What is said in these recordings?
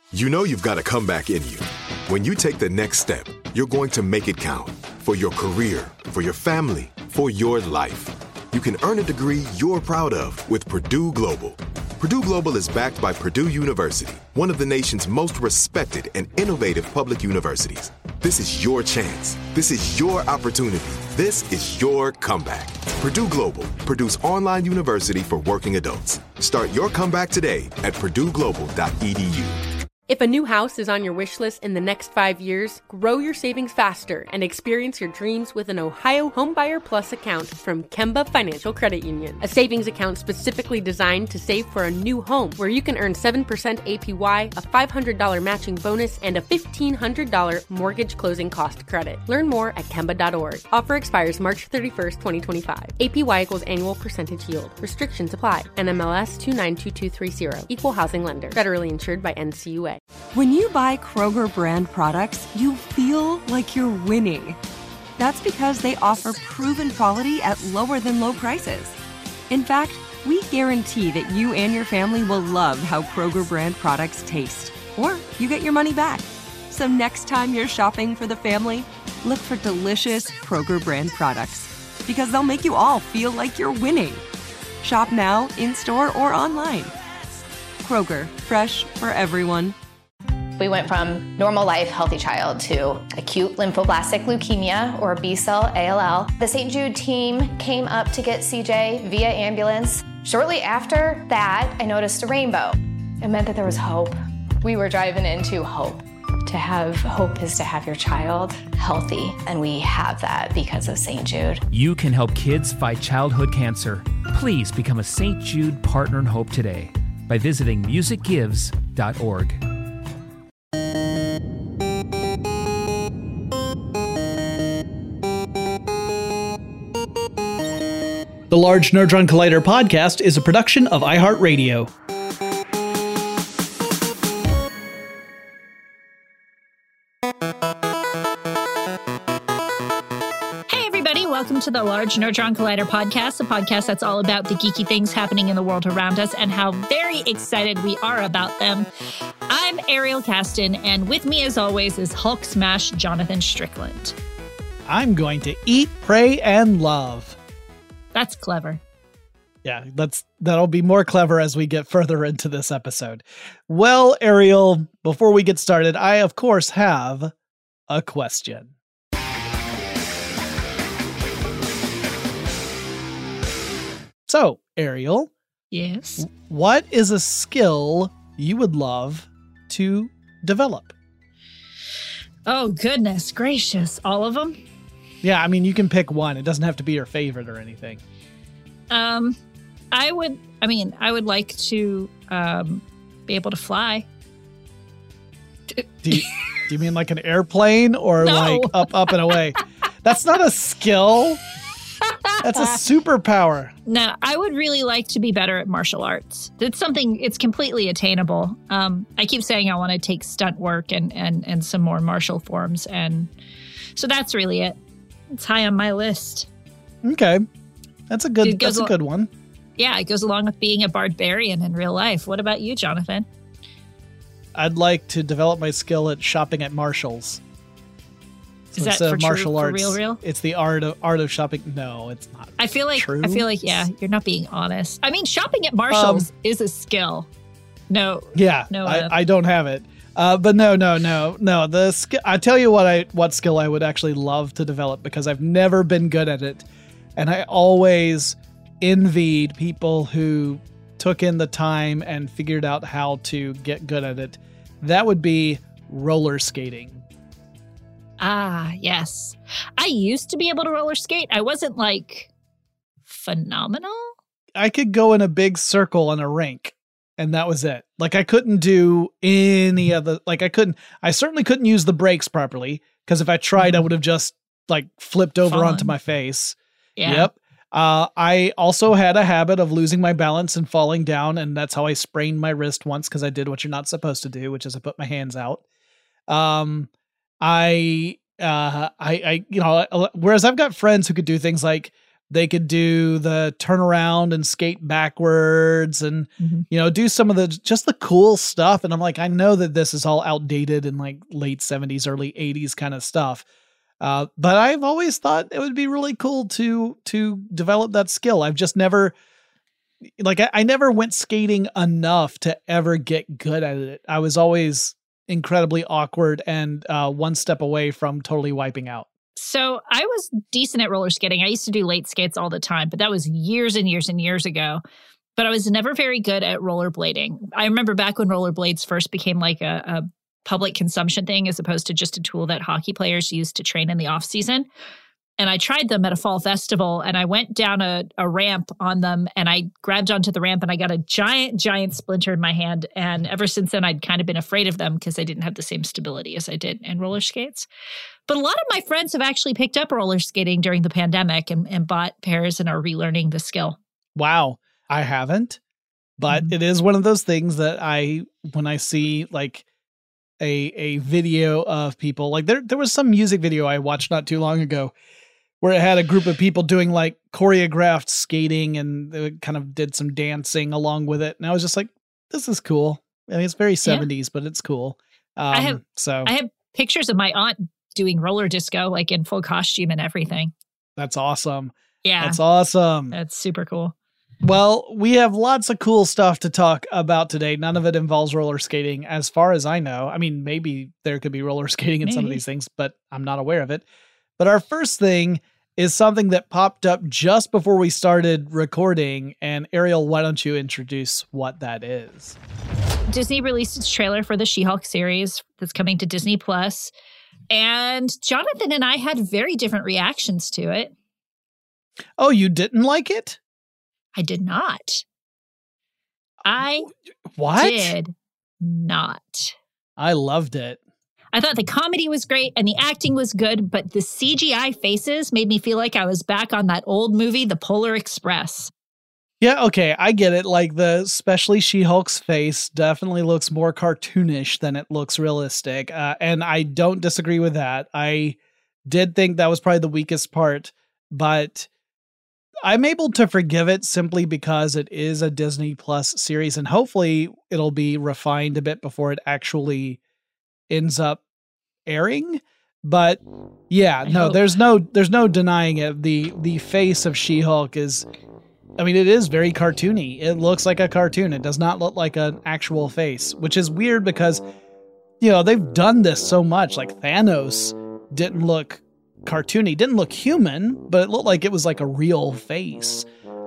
You know you've got a comeback in you. When you take the next step, you're going to make it count for your career, for your family, for your life. You can earn a degree you're proud of with Purdue Global. Purdue Global is backed by Purdue University, one of the nation's most respected and innovative public universities. This is your chance. This is your opportunity. This is your comeback. Purdue Global, Purdue's online university for working adults. Start your comeback today at purdueglobal.edu. If a new house is on your wish list in the next 5 years, grow your savings faster and experience your dreams with an Ohio Homebuyer Plus account from Kemba Financial Credit Union. A savings account specifically designed to save for a new home, where you can earn 7% APY, a $500 matching bonus, and a $1,500 mortgage closing cost credit. Learn more at Kemba.org. Offer expires March 31st, 2025. APY equals annual percentage yield. Restrictions apply. NMLS 292230. Equal housing lender. Federally insured by NCUA. When you buy Kroger brand products, you feel like you're winning. That's because they offer proven quality at lower than low prices. In fact, we guarantee that you and your family will love how Kroger brand products taste, or you get your money back. So next time you're shopping for the family, look for delicious Kroger brand products, because they'll make you all feel like you're winning. Shop now, in-store, or online. Kroger, fresh for everyone. We went from normal life, healthy child to acute lymphoblastic leukemia, or B-cell ALL. The St. Jude team came up to get CJ via ambulance. Shortly after that, I noticed a rainbow. It meant that there was hope. We were driving into hope. To have hope is to have your child healthy, and we have that because of St. Jude. You can help kids fight childhood cancer. Please become a St. Jude Partner in Hope today by visiting musicgives.org. The Large Nerdron Collider podcast is a production of iHeartRadio. Welcome to the Large Nerdron Collider podcast, a podcast that's all about the geeky things happening in the world around us and how very excited we are about them. I'm Ariel Caston, and with me, as always, is Hulk Smash Jonathan Strickland. I'm going to eat, pray, and love. That's clever. Yeah, that'll be more clever as we get further into this episode. Well, Ariel, before we get started, I, of course, have a question. So, Ariel. Yes? What is a skill you would love to develop? Oh, goodness gracious. All of them? Yeah, I mean, you can pick one. It doesn't have to be your favorite or anything. I would like to be able to fly. Do you mean like an airplane or No. like up and away? That's not a skill. That's a superpower. No, I would really like to be better at martial arts. It's completely attainable. I keep saying I want to take stunt work and some more martial forms. And so that's really it. It's high on my list. Okay. That's a good one. Yeah, it goes along with being a barbarian in real life. What about you, Jonathan? I'd like to develop my skill at shopping at Marshall's. Is that for martial arts? For real? It's the art of shopping. No, it's not. I feel like true. Yeah, you're not being honest. I mean, shopping at Marshall's is a skill. No. Yeah, no. I don't have it. But no. The I tell you what skill I would actually love to develop, because I've never been good at it, and I always envied people who took in the time and figured out how to get good at it. That would be roller skating. Ah, yes. I used to be able to roller skate. I wasn't like phenomenal. I could go in a big circle on a rink, and that was it. Like, I couldn't do any other, I certainly couldn't use the brakes properly, because if I tried, I would have just like flipped over onto my face. Yeah. Yep. I also had a habit of losing my balance and falling down, and that's how I sprained my wrist once, because I did what you're not supposed to do, which is I put my hands out. Whereas I've got friends who could do things like they could do the turnaround and skate backwards and, do some of the cool stuff. And I'm like, I know that this is all outdated and like late 70s, early 80s kind of stuff. But I've always thought it would be really cool to develop that skill. I've just never, I never went skating enough to ever get good at it. I was always incredibly awkward and one step away from totally wiping out. So I was decent at roller skating. I used to do late skates all the time, but that was years and years and years ago. But I was never very good at rollerblading. I remember back when rollerblades first became like a public consumption thing as opposed to just a tool that hockey players used to train in the off season. And I tried them at a fall festival and I went down a ramp on them and I grabbed onto the ramp and I got a giant splinter in my hand. And ever since then, I'd kind of been afraid of them because I didn't have the same stability as I did in roller skates. But a lot of my friends have actually picked up roller skating during the pandemic and bought pairs and are relearning the skill. Wow. I haven't, but it is one of those things that when I see like a video of people, like there was some music video I watched not too long ago where it had a group of people doing like choreographed skating and they kind of did some dancing along with it. And I was just like, this is cool. I mean, it's very 70s, but it's cool. I have pictures of my aunt doing roller disco, like in full costume and everything. That's awesome. Yeah. That's awesome. That's super cool. Well, we have lots of cool stuff to talk about today. None of it involves roller skating, as far as I know. I mean, maybe there could be roller skating in some of these things, but I'm not aware of it. But our first thing is something that popped up just before we started recording. And Ariel, why don't you introduce what that is? Disney released its trailer for the She-Hulk series that's coming to Disney Plus. And Jonathan and I had very different reactions to it. Oh, you didn't like it? I did not. I did not. I loved it. I thought the comedy was great and the acting was good, but the CGI faces made me feel like I was back on that old movie, The Polar Express. Yeah, okay, I get it. Like especially She-Hulk's face definitely looks more cartoonish than it looks realistic. And I don't disagree with that. I did think that was probably the weakest part, but I'm able to forgive it simply because it is a Disney Plus series and hopefully it'll be refined a bit before it actually ends up airing. But yeah, there's no denying it. The face of She-Hulk is, I mean, it is very cartoony. It looks like a cartoon. It does not look like an actual face, which is weird because, they've done this so much. Like Thanos didn't look cartoony, didn't look human, but it looked like it was like a real face.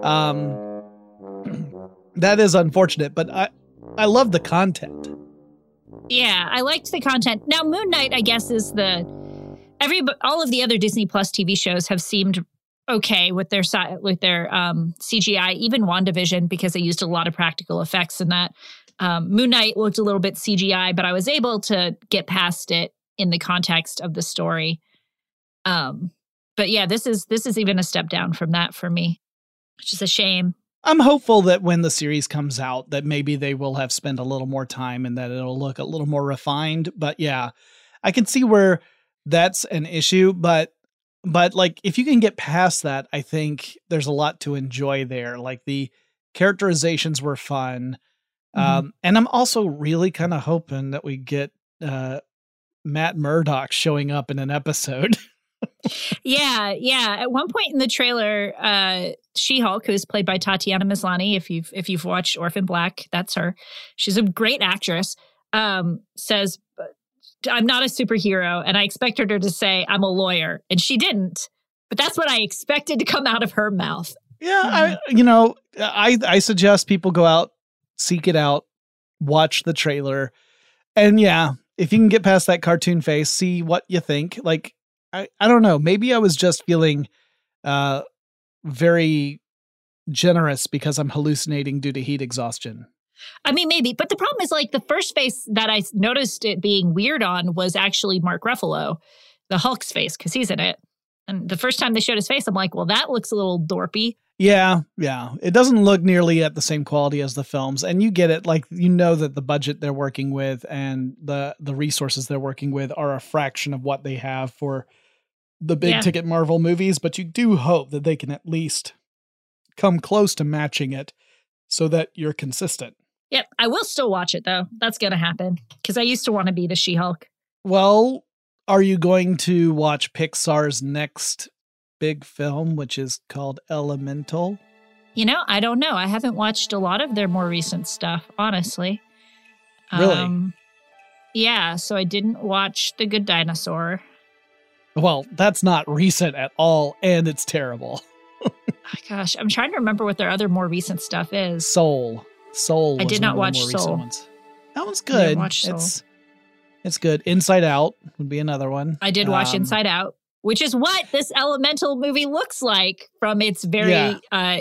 That is unfortunate, but I love the content. Yeah, I liked the content. Now, Moon Knight, I guess, is all of the other Disney Plus TV shows have seemed okay with their CGI, even WandaVision, because they used a lot of practical effects in that. Moon Knight looked a little bit CGI, but I was able to get past it in the context of the story. But yeah, this is even a step down from that for me, which is a shame. I'm hopeful that when the series comes out that maybe they will have spent a little more time and that it'll look a little more refined. But yeah, I can see where that's an issue, but like if you can get past that, I think there's a lot to enjoy there. Like the characterizations were fun. And I'm also really kind of hoping that we get Matt Murdock showing up in an episode. Yeah. At one point in the trailer, She-Hulk, who's played by Tatiana Maslany, if you've watched Orphan Black, that's her. She's a great actress. Says, "I'm not a superhero," and I expected her to say, "I'm a lawyer," and she didn't. But that's what I expected to come out of her mouth. Yeah, I suggest people go out, seek it out, watch the trailer, and yeah, if you can get past that cartoon face, see what you think. Like, I don't know. Maybe I was just feeling very generous because I'm hallucinating due to heat exhaustion. I mean, maybe. But the problem is, like, the first face that I noticed it being weird on was actually Mark Ruffalo, the Hulk's face, because he's in it. And the first time they showed his face, I'm like, well, that looks a little dorpy. Yeah. It doesn't look nearly at the same quality as the films. And you get it. Like, that the budget they're working with and the resources they're working with are a fraction of what they have for the big ticket Marvel movies, but you do hope that they can at least come close to matching it so that you're consistent. Yep. I will still watch it, though. That's going to happen because I used to want to be the She-Hulk. Well, are you going to watch Pixar's next big film, which is called Elemental? I don't know. I haven't watched a lot of their more recent stuff, honestly. Really? Yeah, so I didn't watch The Good Dinosaur. Well, that's not recent at all, and it's terrible. Oh, gosh, I'm trying to remember what their other more recent stuff is. Soul. I did not watch Soul. That one's good. I didn't watch Soul. It's good. Inside Out would be another one. I did watch Inside Out, which is what this Elemental movie looks like from its very,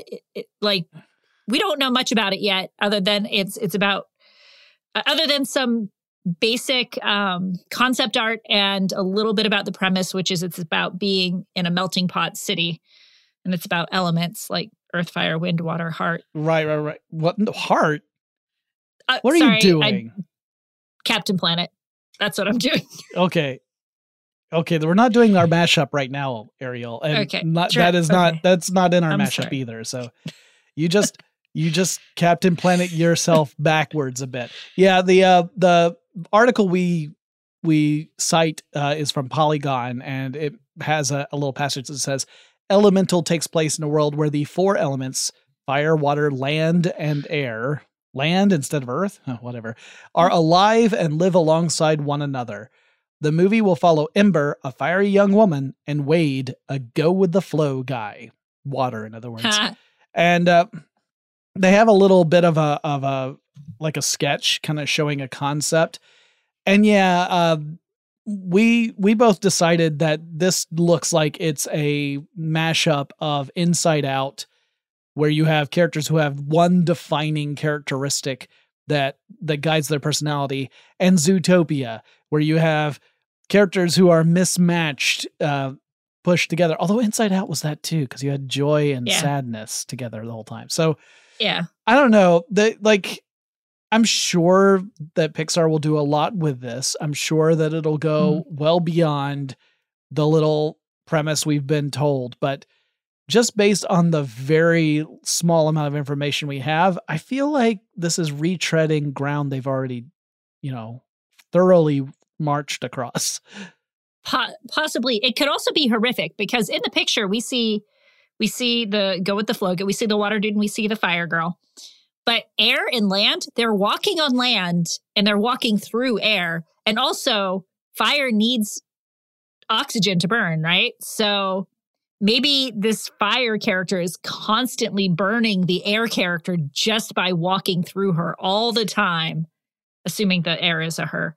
we don't know much about it yet, other than it's about, other than some basic concept art and a little bit about the premise, which is it's about being in a melting pot city. And it's about elements like earth, fire, wind, water, heart. Right. What? Heart? What are you doing? Captain Planet. That's what I'm doing. Okay, we're not doing our mashup right now, Ariel. And okay. That's not in our I'm mashup sorry. either. So you just Captain Planet yourself backwards a bit. Yeah, the article we cite is from Polygon, and it has a little passage that says Elemental takes place in a world where the 4 elements, fire, water, land, and air, land instead of earth, whatever, are alive and live alongside one another. The movie will follow Ember, a fiery young woman, and Wade, a go-with-the-flow guy. Water, in other words. And they have a little bit of a sketch kind of showing a concept. And we both decided that this looks like it's a mashup of Inside Out, where you have characters who have one defining characteristic that guides their personality, and Zootopia, where you have characters who are mismatched, pushed together. Although Inside Out was that too, because you had joy and sadness together the whole time. So yeah, I don't know. I'm sure that Pixar will do a lot with this. I'm sure that it'll go well beyond the little premise we've been told, but just based on the very small amount of information we have, I feel like this is retreading ground they've already, thoroughly marched across. Possibly. It could also be horrific because in the picture we see the go with the flow, we see the water dude and we see the fire girl. But air and land, they're walking on land and they're walking through air. And also fire needs oxygen to burn, right? So maybe this fire character is constantly burning the air character just by walking through her all the time, assuming the air is a her.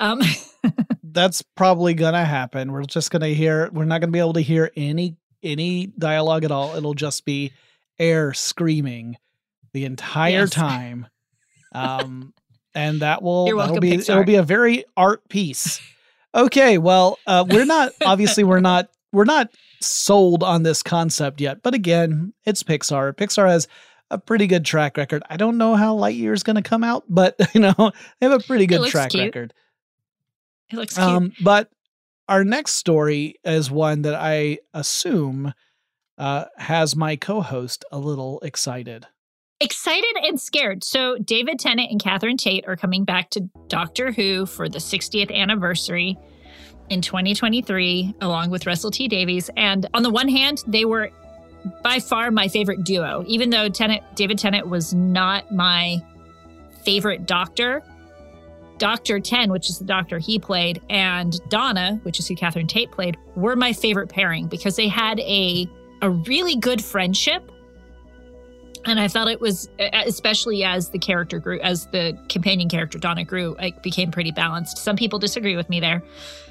That's probably going to happen. We're just going to we're not going to be able to hear any dialogue at all. It'll just be air screaming the entire time. And it'll be a very art piece. Okay. Well, we're not sold on this concept yet, but again, it's Pixar. Pixar has a pretty good track record. I don't know how Lightyear is going to come out, but they have a pretty good track record. It looks cute. But our next story is one that I assume has my co-host a little excited. Excited and scared. So David Tennant and Catherine Tate are coming back to Doctor Who for the 60th anniversary in 2023, along with Russell T Davies. And on the one hand, they were by far my favorite duo, even though David Tennant was not my favorite Doctor. Dr. Ten, which is the Doctor he played, and Donna, which is who Catherine Tate played, were my favorite pairing because they had a really good friendship. And I felt it was, especially as the character grew, as the companion character Donna grew, it became pretty balanced. Some people disagree with me there.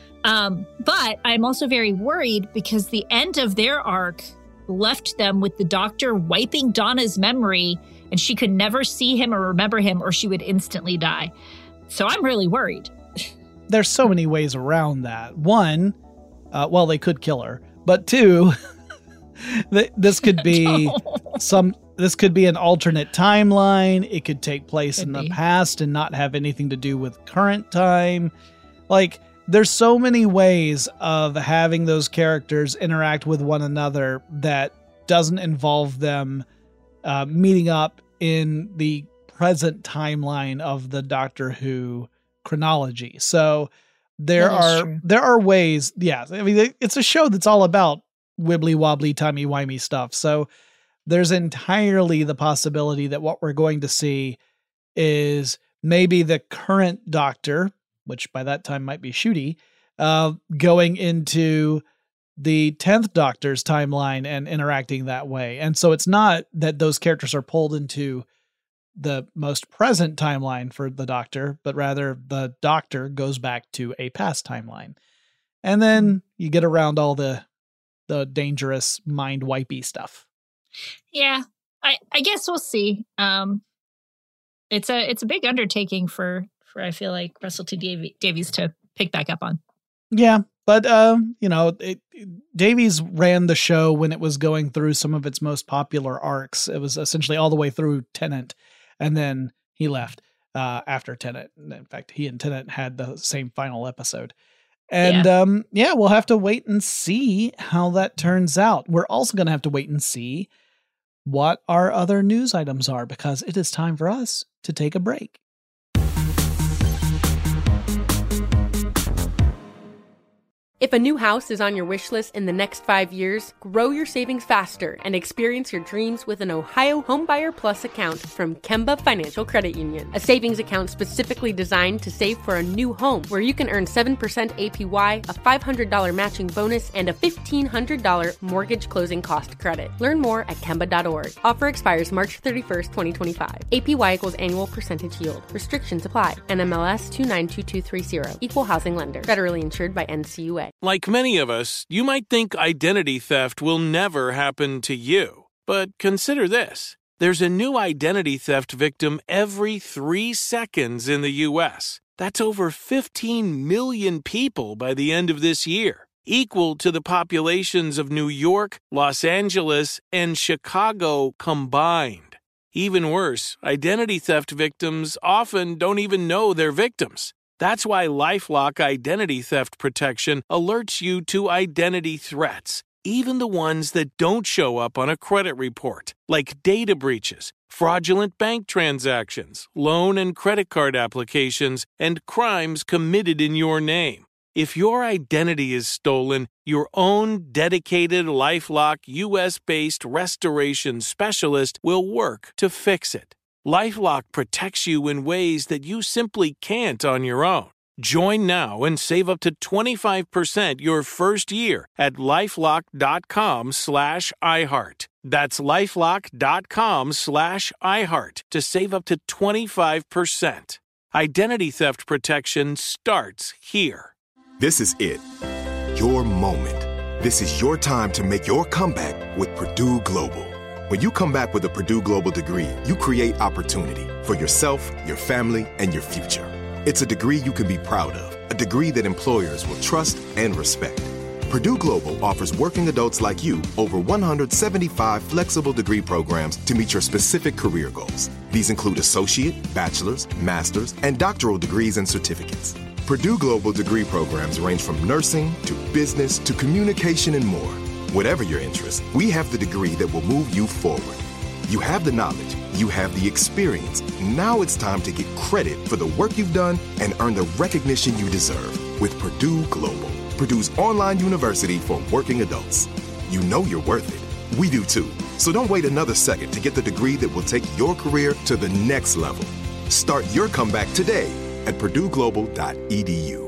But I'm also very worried because the end of their arc left them with the Doctor wiping Donna's memory and she could never see him or remember him or she would instantly die. So I'm really worried. There's so many ways around that. One, they could kill her. But two, this could be this could be an alternate timeline. It could take place in the past and not have anything to do with current time. Like, there's so many ways of having those characters interact with one another that doesn't involve them meeting up in the present timeline of the Doctor Who chronology. So there are ways. Yeah, I mean, it's a show that's all about wibbly wobbly, timey wimey stuff. So there's entirely the possibility that what we're going to see is maybe the current Doctor, which by that time might be Ncuti, going into the 10th Doctor's timeline and interacting that way. And so it's not that those characters are pulled into the most present timeline for the Doctor, but rather the Doctor goes back to a past timeline. And then you get around all the dangerous mind wipey stuff. Yeah, I guess we'll see. It's a big undertaking for I feel like Russell T Davies to pick back up on. Yeah, but Davies ran the show when it was going through some of its most popular arcs. It was essentially all the way through Tennant, and then he left after Tennant. In fact, he and Tennant had the same final episode. And we'll have to wait and see how that turns out. We're also going to have to wait and see what our other news items are, because it is time for us to take a break. If a new house is on your wish list in the next 5 years, grow your savings faster and experience your dreams with an Ohio Homebuyer Plus account from Kemba Financial Credit Union. A savings account specifically designed to save for a new home, where you can earn 7% APY, a $500 matching bonus, and a $1,500 mortgage closing cost credit. Learn more at Kemba.org. Offer expires March 31st, 2025. APY equals annual percentage yield. Restrictions apply. NMLS 292230. Equal housing lender. Federally insured by NCUA. Like many of us, you might think identity theft will never happen to you. But consider this. There's a new identity theft victim every 3 seconds in the U.S. That's over 15 million people by the end of this year, equal to the populations of New York, Los Angeles, and Chicago combined. Even worse, identity theft victims often don't even know they're victims. That's why LifeLock Identity Theft Protection alerts you to identity threats, even the ones that don't show up on a credit report, like data breaches, fraudulent bank transactions, loan and credit card applications, and crimes committed in your name. If your identity is stolen, your own dedicated LifeLock U.S.-based restoration specialist will work to fix it. LifeLock protects you in ways that you simply can't on your own. Join now and save up to 25% your first year at LifeLock.com/iHeart. That's LifeLock.com/iHeart to save up to 25%. Identity theft protection starts here. This is it. Your moment. This is your time to make your comeback with Purdue Global. When you come back with a Purdue Global degree, you create opportunity for yourself, your family, and your future. It's a degree you can be proud of, a degree that employers will trust and respect. Purdue Global offers working adults like you over 175 flexible degree programs to meet your specific career goals. These include associate, bachelor's, master's, and doctoral degrees and certificates. Purdue Global degree programs range from nursing to business to communication and more. Whatever your interest, we have the degree that will move you forward. You have the knowledge, you have the experience. Now it's time to get credit for the work you've done and earn the recognition you deserve with Purdue Global, Purdue's online university for working adults. You know you're worth it. We do too. So don't wait another second to get the degree that will take your career to the next level. Start your comeback today at purdueglobal.edu.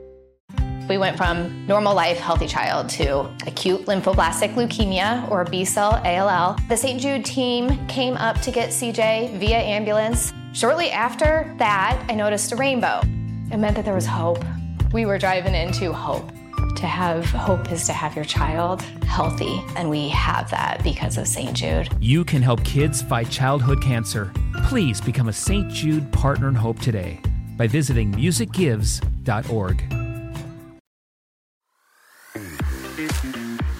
We went from normal life, healthy child to acute lymphoblastic leukemia, or B-cell ALL. The St. Jude team came up to get CJ via ambulance. Shortly after that, I noticed a rainbow. It meant that there was hope. We were driving into hope. To have hope is to have your child healthy, and we have that because of St. Jude. You can help kids fight childhood cancer. Please become a St. Jude Partner in Hope today by visiting musicgives.org.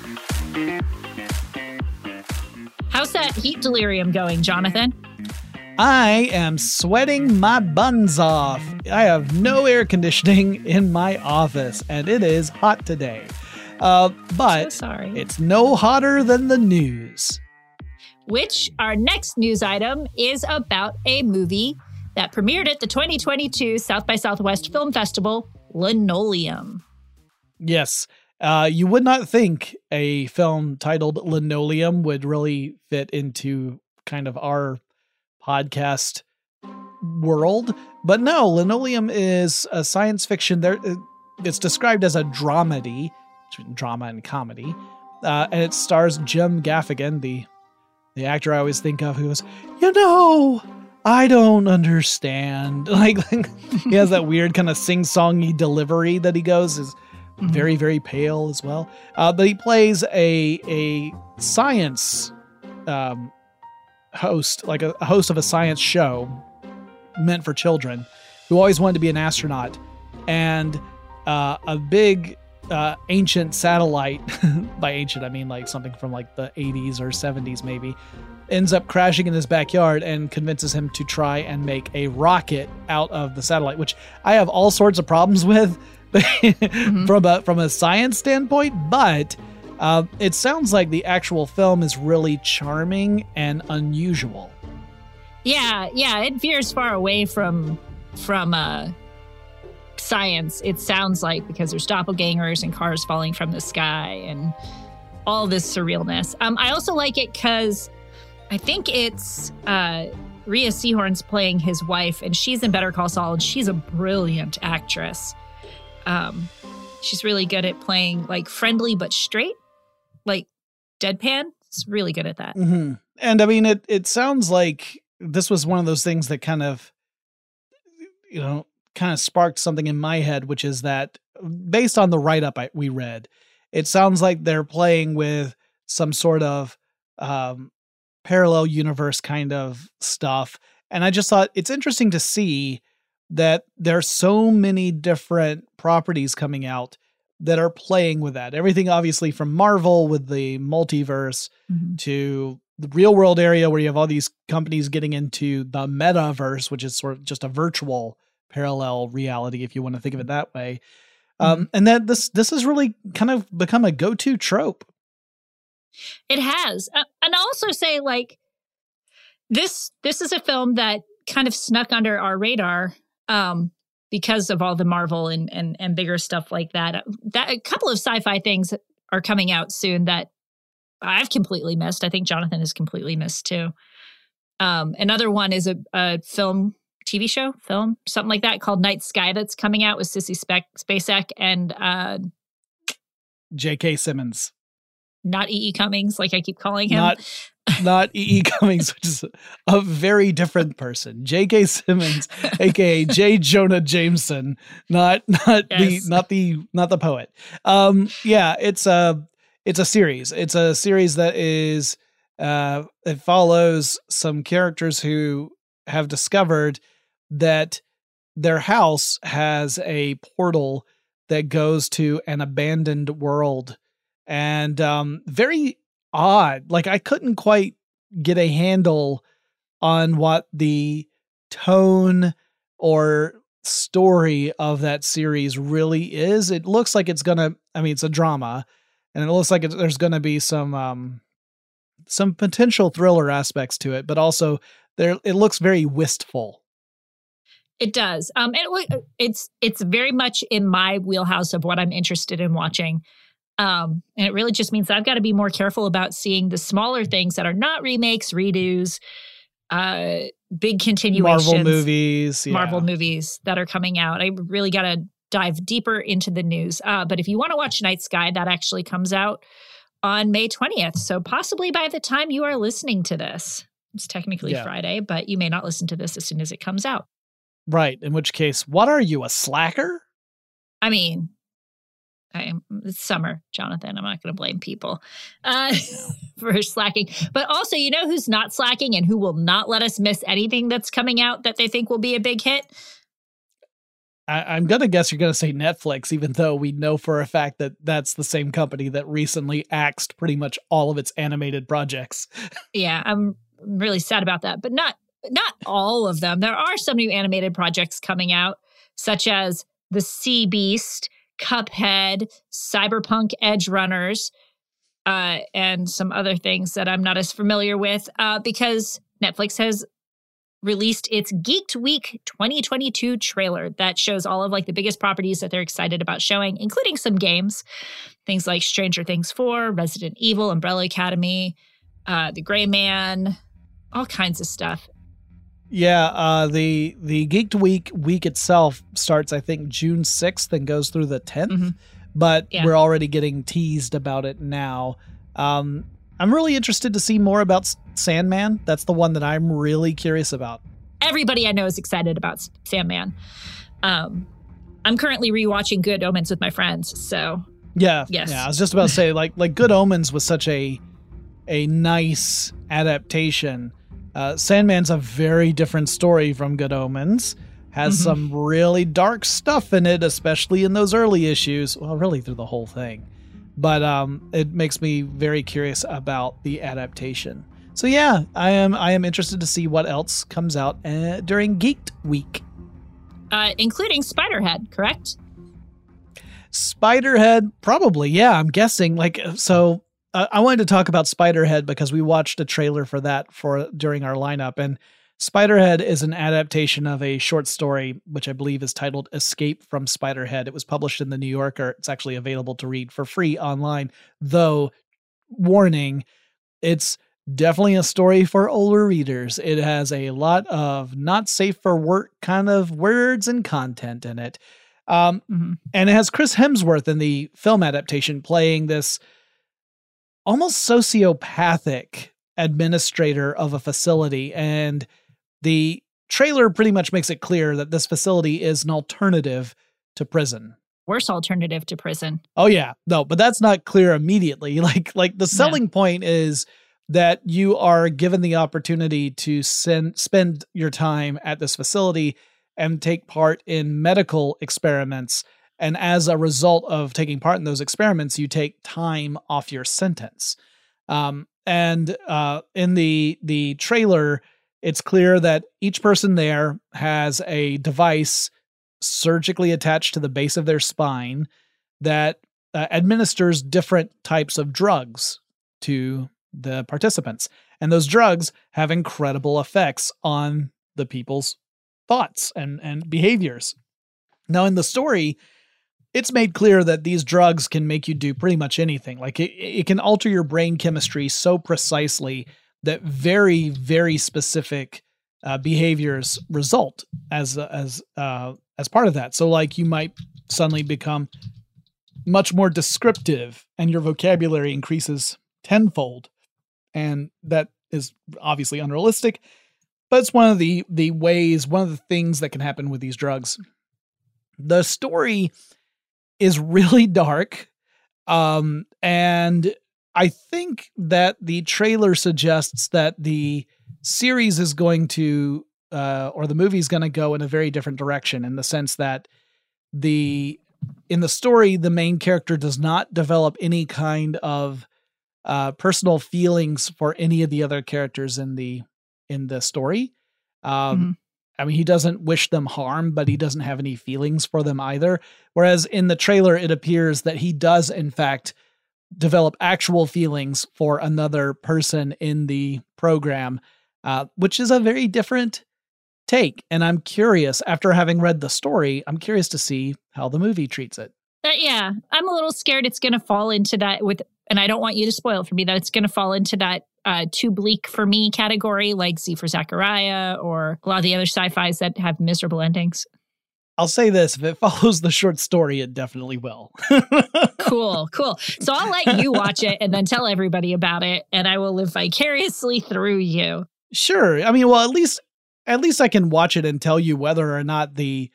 How's that heat delirium going, Jonathan? I am sweating my buns off. I have no air conditioning in my office, and it is hot today. But so sorry. It's no hotter than the news. Which our next news item is about a movie that premiered at the 2022 South by Southwest Film Festival, Linoleum. Yes. You would not think a film titled Linoleum would really fit into kind of our podcast world, but no, Linoleum is a science fiction. It's described as a dramedy, drama and comedy, and it stars Jim Gaffigan, the actor I always think of, who goes, I don't understand. Like he has that weird kind of sing-songy delivery that he goes is very, very pale as well. But he plays a science host, like a host of a science show meant for children who always wanted to be an astronaut. And a big ancient satellite, by ancient I mean like something from like the 80s or 70s maybe, ends up crashing in his backyard and convinces him to try and make a rocket out of the satellite, which I have all sorts of problems with from a science standpoint, but it sounds like the actual film is really charming and unusual. Yeah, it veers far away from science, it sounds like, because there's doppelgangers and cars falling from the sky and all this surrealness. I also like it because I think it's Rhea Seehorn's playing his wife, and she's in Better Call Saul, and she's a brilliant actress. She's really good at playing like friendly but straight, like deadpan. It's really good at that. Mm-hmm. And I mean, it sounds like this was one of those things that kind of sparked something in my head, which is that based on the write-up we read, it sounds like they're playing with some sort of parallel universe kind of stuff. And I just thought it's interesting to see that there's so many different properties coming out that are playing with that. Everything obviously from Marvel with the multiverse to the real world area where you have all these companies getting into the metaverse, which is sort of just a virtual parallel reality, if you want to think of it that way. And that this has really kind of become a go-to trope. It has. And I'll also say, like, this is a film that kind of snuck under our radar because of all the Marvel and bigger stuff like that. A couple of sci-fi things are coming out soon that I've completely missed. I think Jonathan has completely missed too. Another one is a TV show, something like that, called Night Sky, that's coming out with Sissy Spacek and J.K. Simmons. Not E.E. Cummings, like I keep calling him. Not E.E. Cummings, which is a very different person. J.K. Simmons, aka J. Jonah Jameson, not the poet. Yeah, it's a series. It's a series that is it follows some characters who have discovered that their house has a portal that goes to an abandoned world. And very odd. Like, I couldn't quite get a handle on what the tone or story of that series really is. It looks like it's a drama, and it looks like there's going to be some potential thriller aspects to it, but also it looks very wistful. It does. It's very much in my wheelhouse of what I'm interested in watching. And it really just means that I've got to be more careful about seeing the smaller things that are not remakes, redos, big continuations. Marvel movies that are coming out. I really got to dive deeper into the news. But if you want to watch Night Sky, that actually comes out on May 20th. So possibly by the time you are listening to this, it's technically Friday, but you may not listen to this as soon as it comes out. Right. In which case, what are you, a slacker? I mean, it's summer, Jonathan. I'm not going to blame people for slacking. But also, you know who's not slacking and who will not let us miss anything that's coming out that they think will be a big hit? I'm going to guess you're going to say Netflix, even though we know for a fact that that's the same company that recently axed pretty much all of its animated projects. Yeah, I'm really sad about that. But not all of them. There are some new animated projects coming out, such as The Sea Beast, Cuphead, Cyberpunk Edge Runners, and some other things that I'm not as familiar with because Netflix has released its Geeked Week 2022 trailer that shows all of like the biggest properties that they're excited about showing, including some games, things like Stranger Things 4, Resident Evil, Umbrella Academy, The Gray Man, all kinds of stuff. Yeah, the Geeked week itself starts, I think, June 6th and goes through the 10th, but we're already getting teased about it now. I'm really interested to see more about Sandman. That's the one that I'm really curious about. Everybody I know is excited about Sandman. I'm currently rewatching Good Omens with my friends, so yes. Yeah, I was just about to say, like Good Omens was such a nice adaptation. Sandman's a very different story from Good Omens. Has some really dark stuff in it, especially in those early issues. Well, really through the whole thing. But it makes me very curious about the adaptation. So yeah, I am interested to see what else comes out during Geeked Week. Including Spiderhead, correct? Spiderhead, probably, yeah, I'm guessing. I wanted to talk about Spiderhead because we watched a trailer for that during our lineup, and Spiderhead is an adaptation of a short story, which I believe is titled Escape from Spiderhead. It was published in the New Yorker. It's actually available to read for free online, though, warning, it's definitely a story for older readers. It has a lot of not safe for work kind of words and content in it. And it has Chris Hemsworth in the film adaptation playing this almost sociopathic administrator of a facility, and the trailer pretty much makes it clear that this facility is an alternative to prison. Worse alternative to prison. Oh yeah, no, but that's not clear immediately. Like the selling point is that you are given the opportunity to spend your time at this facility and take part in medical experiments. And as a result of taking part in those experiments, you take time off your sentence. And in the trailer, it's clear that each person there has a device surgically attached to the base of their spine that administers different types of drugs to the participants. And those drugs have incredible effects on the people's thoughts and behaviors. Now, in the story, it's made clear that these drugs can make you do pretty much anything. Like it can alter your brain chemistry so precisely that very, very specific behaviors result as part of that. So like you might suddenly become much more descriptive and your vocabulary increases tenfold. And that is obviously unrealistic, but it's one of the things that can happen with these drugs. The story is really dark. And I think that the trailer suggests that the series is going to, or the movie is going to go in a very different direction, in the sense that in the story, the main character does not develop any kind of personal feelings for any of the other characters in the story. I mean, he doesn't wish them harm, but he doesn't have any feelings for them either. Whereas in the trailer, it appears that he does, in fact, develop actual feelings for another person in the program, which is a very different take. And I'm curious, after having read the story, I'm curious to see how the movie treats it. Yeah, I'm a little scared it's going to fall into that and I don't want you to spoil it for me, that it's going to fall into that too bleak for me category, like Z for Zachariah or a lot of the other sci-fis that have miserable endings. I'll say this, if it follows the short story, it definitely will. Cool. So I'll let you watch it and then tell everybody about it, and I will live vicariously through you. Sure. I mean, well, at least I can watch it and tell you whether or not probably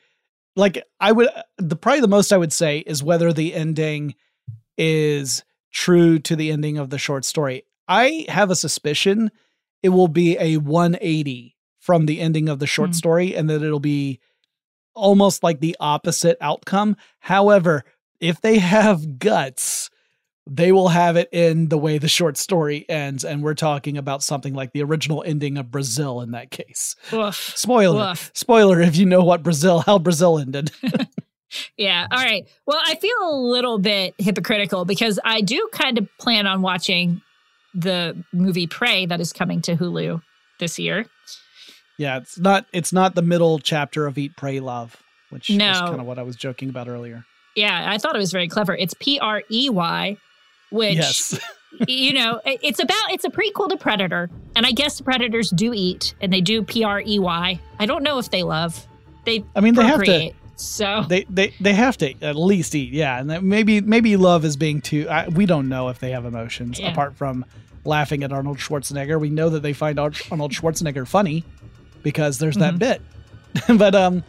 the most I would say is whether the ending is true to the ending of the short story. I have a suspicion it will be a 180 from the ending of the short story, and that it'll be almost like the opposite outcome. However, if they have guts they will have it in the way the short story ends. And we're talking about something like the original ending of Brazil in that case. Woof. Spoiler if you know how Brazil ended. Yeah. All right. Well, I feel a little bit hypocritical because I do kind of plan on watching the movie Prey that is coming to Hulu this year. Yeah, it's not the middle chapter of Eat, Pray, Love, which is kind of what I was joking about earlier. Yeah, I thought it was very clever. It's Prey, which, it's a prequel to Predator. And I guess predators do eat and they do Prey. I don't know if they love. They procreate. So they have to at least eat, yeah. And maybe love is being too. We don't know if they have emotions apart from laughing at Arnold Schwarzenegger. We know that they find Arnold Schwarzenegger funny because there's that bit. But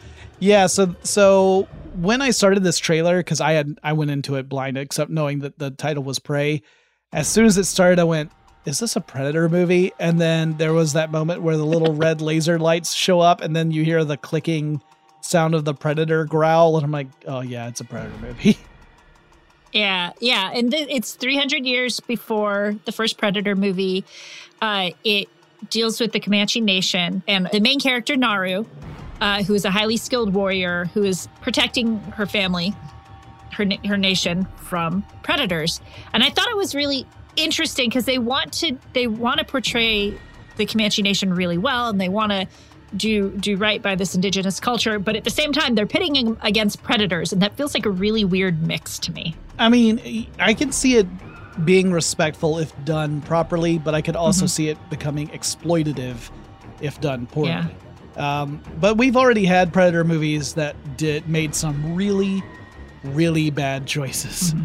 So when I started this trailer, because I went into it blind, except knowing that the title was Prey. As soon as it started, I went, "Is this a Predator movie?" And then there was that moment where the little red laser lights show up, and then you hear the clicking sound of the Predator growl, and I'm like, oh yeah, it's a Predator movie. Yeah. And it's 300 years before the first Predator movie. It deals with the Comanche Nation, and the main character, Naru, who is a highly skilled warrior who is protecting her family, her nation from predators. And I thought it was really interesting because they want to portray the Comanche Nation really well, and they want to do right by this indigenous culture, but at the same time, they're pitting him against predators, and that feels like a really weird mix to me. I mean, I can see it being respectful if done properly, but I could also see it becoming exploitative if done poorly. Yeah. But we've already had Predator movies that made some really, really bad choices.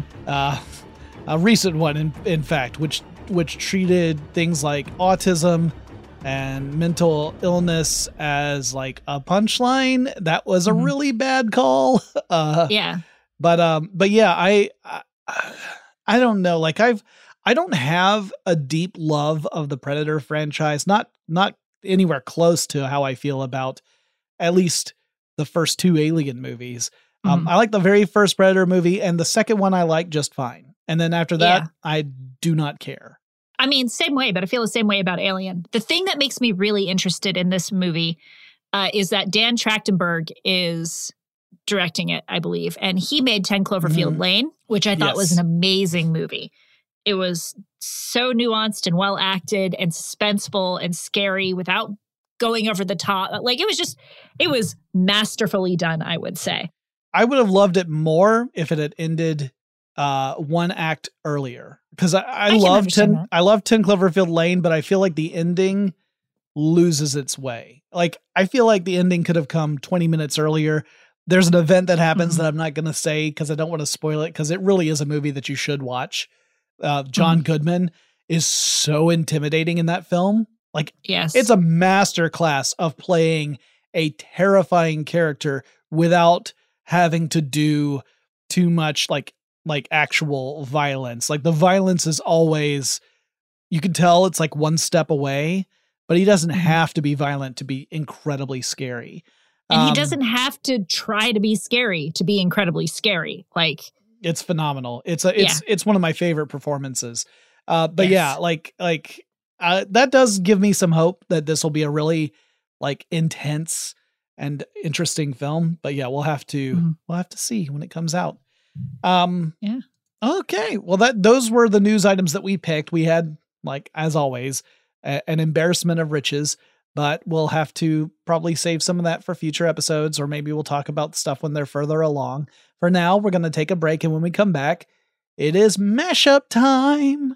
A recent one, in fact, which treated things like autism and mental illness as like a punchline. That was a really bad call. But yeah, I don't know. Like I don't have a deep love of the Predator franchise. Not anywhere close to how I feel about at least the first two Alien movies. I like the very first Predator movie, and the second one I like just fine. And then after that, I do not care. I mean, same way, but I feel the same way about Alien. The thing that makes me really interested in this movie is that Dan Trachtenberg is directing it, I believe. And he made 10 Cloverfield Lane, which I thought was an amazing movie. It was so nuanced and well acted and suspenseful and scary without going over the top. Like, it was masterfully done, I would say. I would have loved it more if it had ended one act earlier, because I love 10 Cloverfield Lane, but I feel like the ending loses its way. Like, I feel like the ending could have come 20 minutes earlier. There's an event that happens that I'm not going to say because I don't want to spoil it, because it really is a movie that you should watch. John Goodman is so intimidating in that film. Like, it's a master class of playing a terrifying character without having to do too much like actual violence. Like, the violence is always, you can tell it's like one step away, but he doesn't have to be violent to be incredibly scary. And he doesn't have to try to be scary to be incredibly scary. Like, it's phenomenal. It's one of my favorite performances. But that does give me some hope that this will be a really like intense and interesting film. But yeah, we'll have to see when it comes out. Okay. Well, those were the news items that we picked. We had, like, as always, an embarrassment of riches, but we'll have to probably save some of that for future episodes, or maybe we'll talk about stuff when they're further along. For now, we're going to take a break, and when we come back, it is mashup time.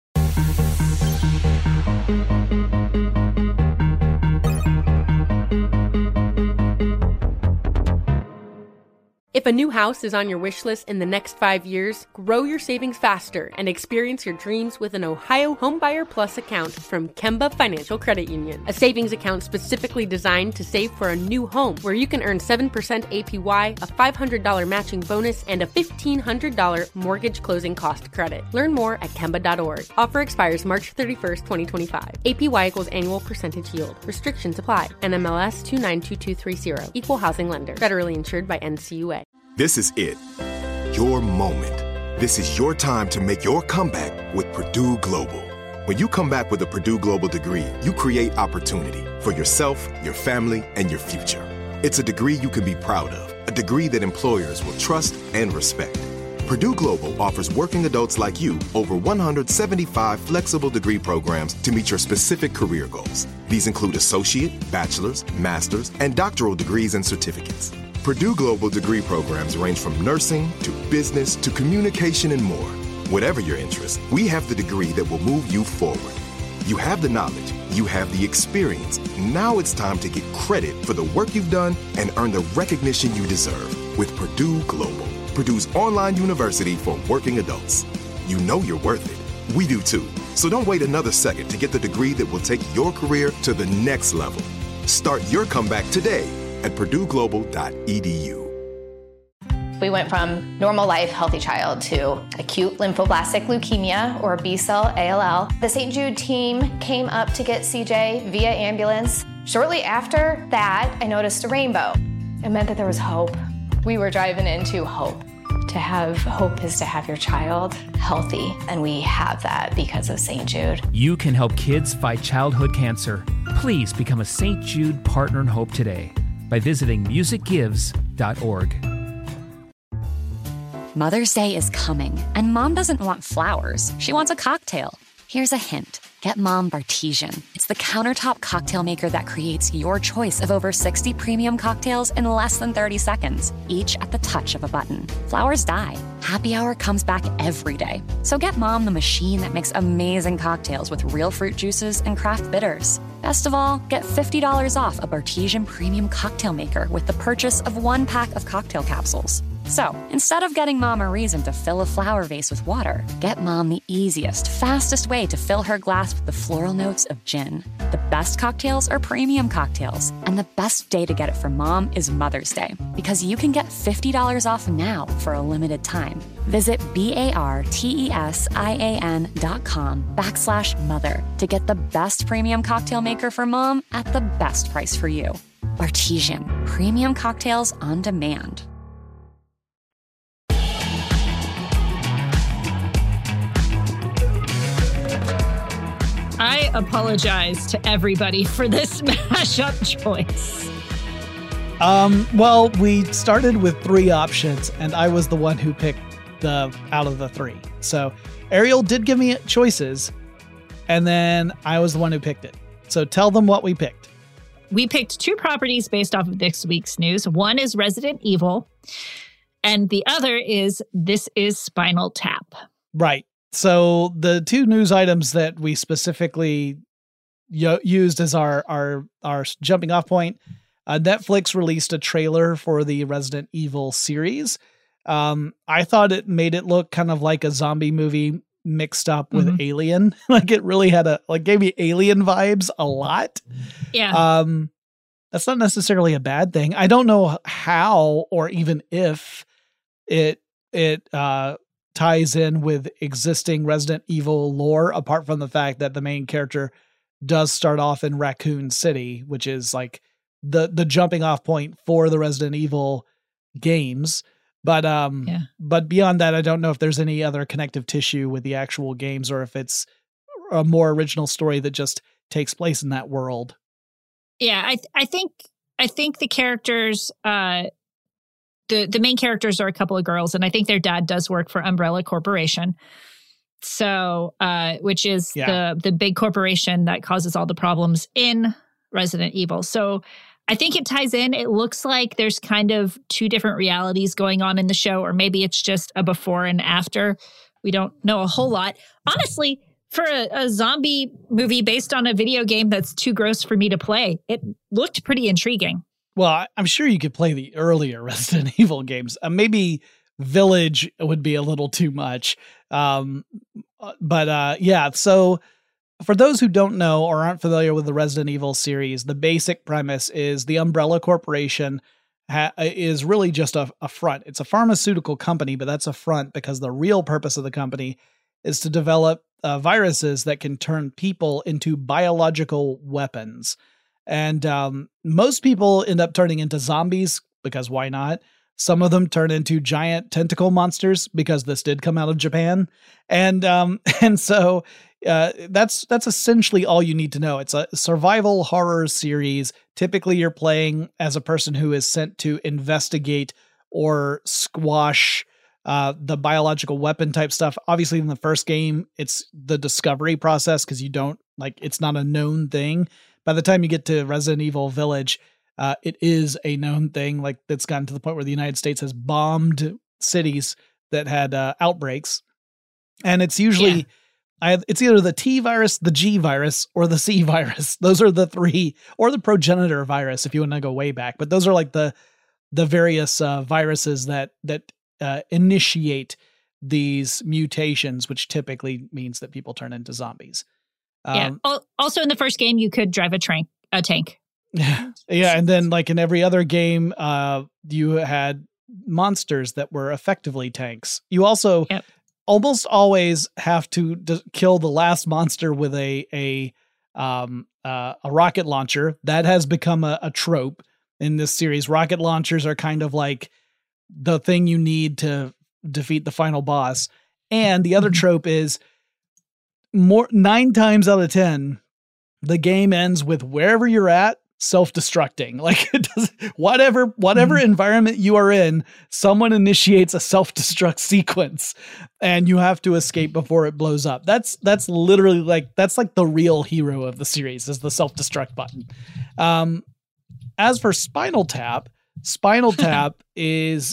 If a new house is on your wish list in the next 5 years, grow your savings faster and experience your dreams with an Ohio Homebuyer Plus account from Kemba Financial Credit Union. A savings account specifically designed to save for a new home, where you can earn 7% APY, a $500 matching bonus, and a $1,500 mortgage closing cost credit. Learn more at Kemba.org. Offer expires March 31st, 2025. APY equals annual percentage yield. Restrictions apply. NMLS 292230. Equal housing lender. Federally insured by NCUA. This is it. Your moment. This is your time to make your comeback with Purdue Global. When you come back with a Purdue Global degree, you create opportunity for yourself, your family, and your future. It's a degree you can be proud of, a degree that employers will trust and respect. Purdue Global offers working adults like you over 175 flexible degree programs to meet your specific career goals. These include associate, bachelor's, master's, and doctoral degrees and certificates. Purdue Global degree programs range from nursing to business to communication and more. Whatever your interest, we have the degree that will move you forward. You have the knowledge, you have the experience. Now it's time to get credit for the work you've done and earn the recognition you deserve with Purdue Global, Purdue's online university for working adults. You know you're worth it. We do too. So don't wait another second to get the degree that will take your career to the next level. Start your comeback today at purdueglobal.edu. We went from normal life, healthy child to acute lymphoblastic leukemia or B-cell ALL. The St. Jude team came up to get CJ via ambulance. Shortly after that, I noticed a rainbow. It meant that there was hope. We were driving into hope. To have hope is to have your child healthy, and we have that because of St. Jude. You can help kids fight childhood cancer. Please become a St. Jude Partner in Hope today by visiting musicgives.org. Mother's Day is coming, and Mom doesn't want flowers. She wants a cocktail. Here's a hint. Get Mom Bartesian. It's the countertop cocktail maker that creates your choice of over 60 premium cocktails in less than 30 seconds, each at the touch of a button. Flowers die. Happy Hour comes back every day. So get Mom the machine that makes amazing cocktails with real fruit juices and craft bitters. Best of all, get $50 off a Bartesian premium cocktail maker with the purchase of 1 pack of cocktail capsules. So, instead of getting Mom a reason to fill a flower vase with water, get Mom the easiest, fastest way to fill her glass with the floral notes of gin. The best cocktails are premium cocktails, and the best day to get it for Mom is Mother's Day, because you can get $50 off now for a limited time. Visit BARTESIAN.com/mother to get the best premium cocktail maker for Mom at the best price for you. Bartesian, premium cocktails on demand. I apologize to everybody for this mashup choice. Well, we started with 3 options, and I was the one who picked out of the 3. So Ariel did give me choices, and then I was the one who picked it. So tell them what we picked. We picked 2 properties based off of this week's news. One is Resident Evil, and the other is This Is Spinal Tap. Right. So the 2 news items that we specifically used as our jumping off point, Netflix released a trailer for the Resident Evil series. I thought it made it look kind of like a zombie movie mixed up with Alien. Like it really had gave me Alien vibes a lot. Yeah. That's not necessarily a bad thing. I don't know how or even if it ties in with existing Resident Evil lore, apart from the fact that the main character does start off in Raccoon City, which is like the jumping off point for the Resident Evil games. But but beyond that, I don't know if there's any other connective tissue with the actual games or if it's a more original story that just takes place in that world. Yeah, I think the characters, the main characters are a couple of girls, and I think their dad does work for Umbrella Corporation. So, which is the big corporation that causes all the problems in Resident Evil. So I think it ties in. It looks like there's kind of 2 different realities going on in the show, or maybe it's just a before and after. We don't know a whole lot. Honestly, for a zombie movie based on a video game that's too gross for me to play, it looked pretty intriguing. Well, I'm sure you could play the earlier Resident Evil games. Maybe Village would be a little too much. Yeah, so for those who don't know or aren't familiar with the Resident Evil series, the basic premise is the Umbrella Corporation is really just a front. It's a pharmaceutical company, but that's a front because the real purpose of the company is to develop viruses that can turn people into biological weapons. And most people end up turning into zombies because why not? Some of them turn into giant tentacle monsters because this did come out of Japan. And so that's essentially all you need to know. It's a survival horror series. Typically you're playing as a person who is sent to investigate or squash the biological weapon type stuff. Obviously in the first game, it's the discovery process because it's not a known thing. By the time you get to Resident Evil Village, it is a known thing. Like, that's gotten to the point where the United States has bombed cities that had outbreaks. And it's usually, it's either the T virus, the G virus, or the C virus. Those are the three, or the progenitor virus, if you want to go way back. But those are like the various viruses that initiate these mutations, which typically means that people turn into zombies. Also in the first game, you could drive a tank. Yeah, and then like in every other game, you had monsters that were effectively tanks. You also almost always have to kill the last monster with a rocket launcher. That has become a trope in this series. Rocket launchers are kind of like the thing you need to defeat the final boss. And the other trope is 9 times out of 10, the game ends with wherever you're at, self-destructing. Like, it does, whatever environment you are in, someone initiates a self-destruct sequence and you have to escape before it blows up. That's literally like the real hero of the series, is the self-destruct button. As for Spinal Tap is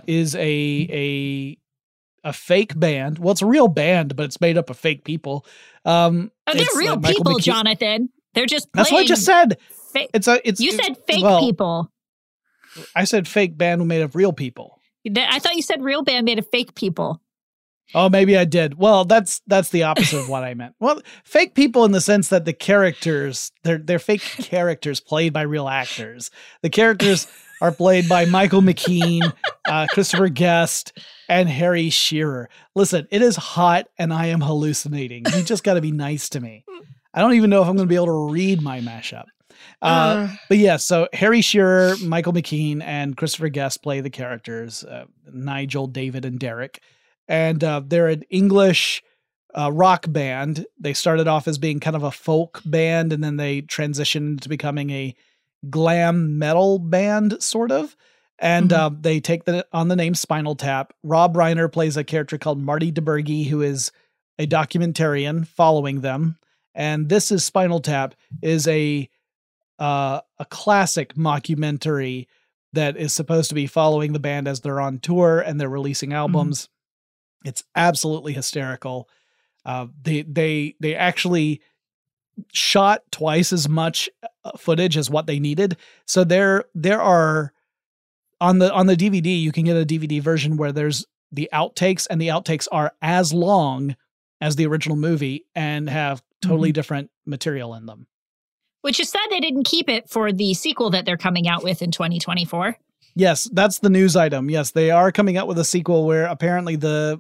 a fake band. Well, it's a real band, but it's made up of fake people. They're real people, Jonathan. They're just playing. That's what I just said. You said fake people. I said fake band made of real people. I thought you said real band made of fake people. Oh, maybe I did. Well, that's the opposite of what I meant. Well, fake people in the sense that the characters, they're fake characters played by real actors. The characters are played by Michael McKean, Christopher Guest, and Harry Shearer. Listen, it is hot and I am hallucinating. You just got to be nice to me. I don't even know if I'm going to be able to read my mashup. But yeah, so Harry Shearer, Michael McKean, and Christopher Guest play the characters, Nigel, David, and Derek. And they're an English rock band. They started off as being kind of a folk band, and then they transitioned to becoming a glam metal band, sort of. And they take on the name Spinal Tap. Rob Reiner plays a character called Marty DeBurgi, who is a documentarian following them. And This Is Spinal Tap is a classic mockumentary that is supposed to be following the band as they're on tour and they're releasing albums. It's absolutely hysterical. They actually shot twice as much footage as what they needed. So there are on the DVD, you can get a DVD version where there's the outtakes, and the outtakes are as long as the original movie and have totally different material in them. Which is sad they didn't keep it for the sequel that they're coming out with in 2024. Yes, that's the news item. Yes, they are coming out with a sequel where apparently the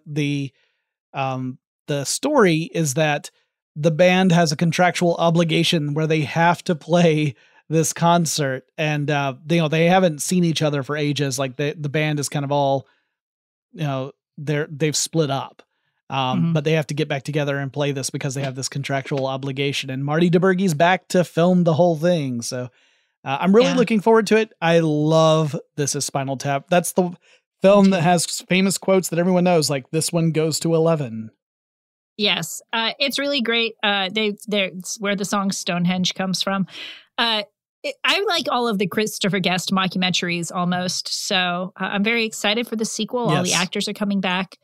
story is that the band has a contractual obligation where they have to play this concert, and they haven't seen each other for ages. Like the band is kind of all, they've split up. But they have to get back together and play this because they have this contractual obligation, and Marty DeBurgi's back to film the whole thing. So I'm really looking forward to it. I love This Is Spinal Tap. That's the film that has famous quotes that everyone knows, like this one goes to 11. Yes. It's really great. It's where the song Stonehenge comes from. I like all of the Christopher Guest mockumentaries almost. So I'm very excited for the sequel. Yes. All the actors are coming back.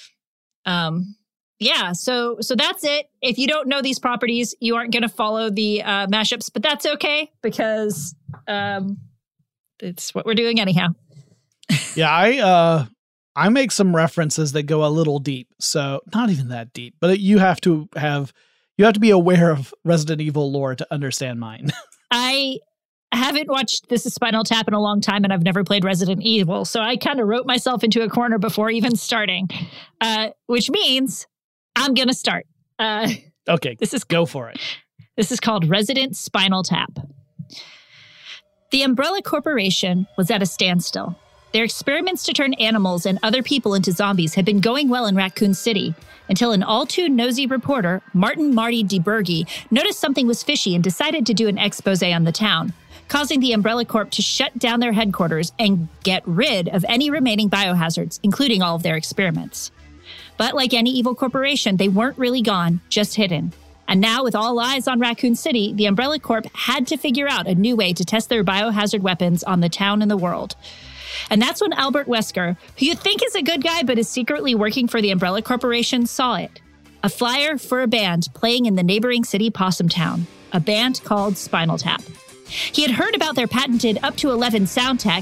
So that's it. If you don't know these properties, you aren't going to follow the mashups, but that's okay because it's what we're doing anyhow. Yeah, I make some references that go a little deep, so not even that deep, but you have to be aware of Resident Evil lore to understand mine. I haven't watched This Is Spinal Tap in a long time, and I've never played Resident Evil, so I kind of wrote myself into a corner before even starting, which means I'm going to start. Okay, go for it. This is called Resident Spinal Tap. The Umbrella Corporation was at a standstill. Their experiments to turn animals and other people into zombies had been going well in Raccoon City until an all-too-nosy reporter, Martin Marty DeBurgi, noticed something was fishy and decided to do an expose on the town, causing the Umbrella Corp to shut down their headquarters and get rid of any remaining biohazards, including all of their experiments. But like any evil corporation, they weren't really gone, just hidden. And now, with all eyes on Raccoon City, the Umbrella Corp had to figure out a new way to test their biohazard weapons on the town and the world. And that's when Albert Wesker, who you think is a good guy but is secretly working for the Umbrella Corporation, saw it. A flyer for a band playing in the neighboring city Possum Town, a band called Spinal Tap. He had heard about their patented up to 11 sound tech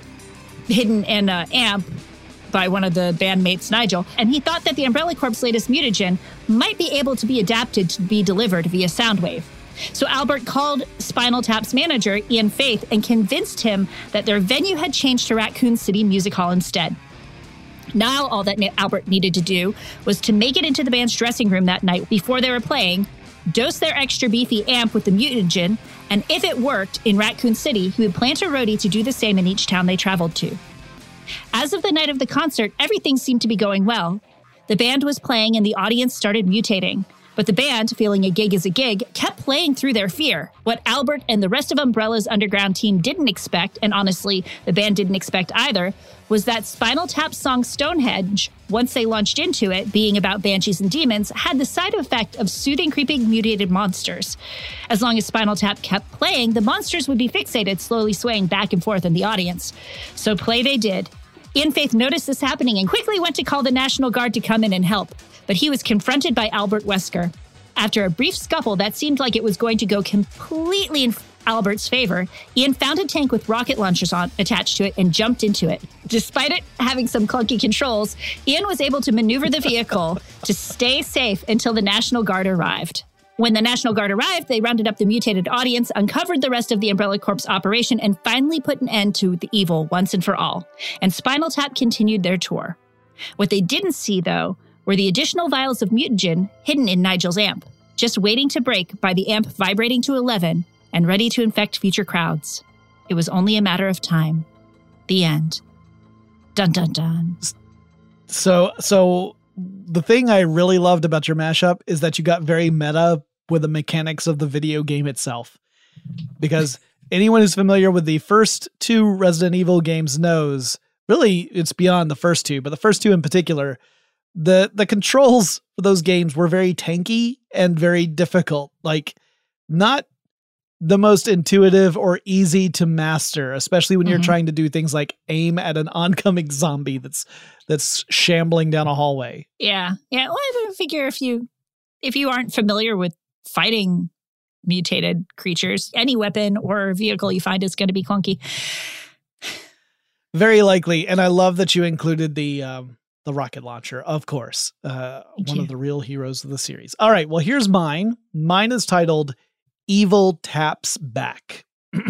hidden in an amp by one of the bandmates, Nigel, and he thought that the Umbrella Corp's latest mutagen might be able to be adapted to be delivered via Soundwave. So Albert called Spinal Tap's manager, Ian Faith, and convinced him that their venue had changed to Raccoon City Music Hall instead. Now all that Albert needed to do was to make it into the band's dressing room that night before they were playing, dose their extra beefy amp with the mutagen, and if it worked in Raccoon City, he would plant a roadie to do the same in each town they traveled to. As of the night of the concert, everything seemed to be going well. The band was playing and the audience started mutating. But the band, feeling a gig is a gig, kept playing through their fear. What Albert and the rest of Umbrella's underground team didn't expect, and honestly, the band didn't expect either, was that Spinal Tap's song Stonehenge, once they launched into it, being about banshees and demons, had the side effect of soothing creeping mutated monsters. As long as Spinal Tap kept playing, the monsters would be fixated, slowly swaying back and forth in the audience. So play they did. Ian Faith noticed this happening and quickly went to call the National Guard to come in and help. But he was confronted by Albert Wesker. After a brief scuffle that seemed like it was going to go completely in Albert's favor, Ian found a tank with rocket launchers attached to it and jumped into it. Despite it having some clunky controls, Ian was able to maneuver the vehicle to stay safe until the National Guard arrived. When the National Guard arrived, they rounded up the mutated audience, uncovered the rest of the Umbrella Corp's operation, and finally put an end to the evil once and for all. And Spinal Tap continued their tour. What they didn't see, though, were the additional vials of mutagen hidden in Nigel's amp, just waiting to break by the amp vibrating to 11 and ready to infect future crowds. It was only a matter of time. The end. Dun, dun, dun. So the thing I really loved about your mashup is that you got very meta with the mechanics of the video game itself. Because anyone who's familiar with the first two Resident Evil games knows, really, it's beyond the first two, but the first two in particular, the controls for those games were very tanky and very difficult. Like, not the most intuitive or easy to master, especially when you're trying to do things like aim at an oncoming zombie that's shambling down a hallway. Yeah. Well, I figure if you aren't familiar with fighting mutated creatures, any weapon or vehicle you find is going to be clunky. Very likely. And I love that you included the rocket launcher, of course. One of the real heroes of the series. All right, well, here's mine. Mine is titled Evil Tap's Back.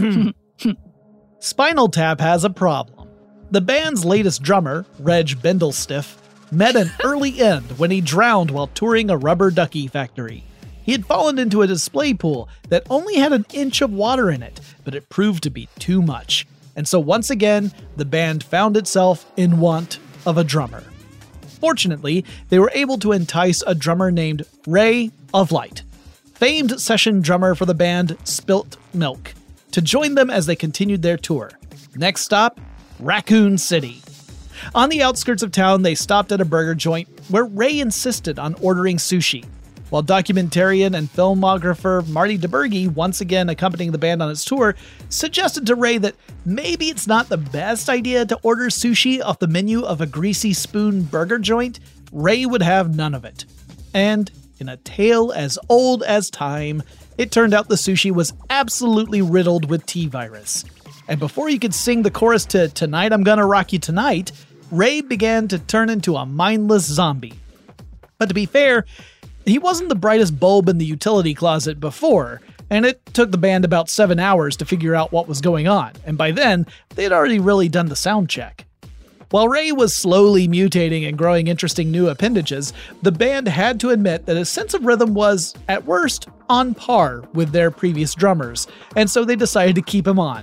Spinal Tap has a problem. The band's latest drummer, Reg Bendelstiff, met an early end when he drowned while touring a rubber ducky factory. He had fallen into a display pool that only had an inch of water in it, but it proved to be too much. And so once again, the band found itself in want of a drummer. Fortunately, they were able to entice a drummer named Ray of Light, famed session drummer for the band Spilt Milk, to join them as they continued their tour. Next stop, Raccoon City. On the outskirts of town, they stopped at a burger joint where Ray insisted on ordering sushi, while documentarian and filmographer Marty DeBurgi, once again accompanying the band on its tour, suggested to Ray that maybe it's not the best idea to order sushi off the menu of a Greasy Spoon burger joint. Ray would have none of it. And in a tale as old as time, it turned out the sushi was absolutely riddled with T-virus. And before you could sing the chorus to Tonight I'm Gonna Rock You Tonight, Ray began to turn into a mindless zombie. But to be fair, he wasn't the brightest bulb in the utility closet before, and it took the band about 7 hours to figure out what was going on, and by then, they had already really done the sound check. While Ray was slowly mutating and growing interesting new appendages, the band had to admit that his sense of rhythm was, at worst, on par with their previous drummers, and so they decided to keep him on.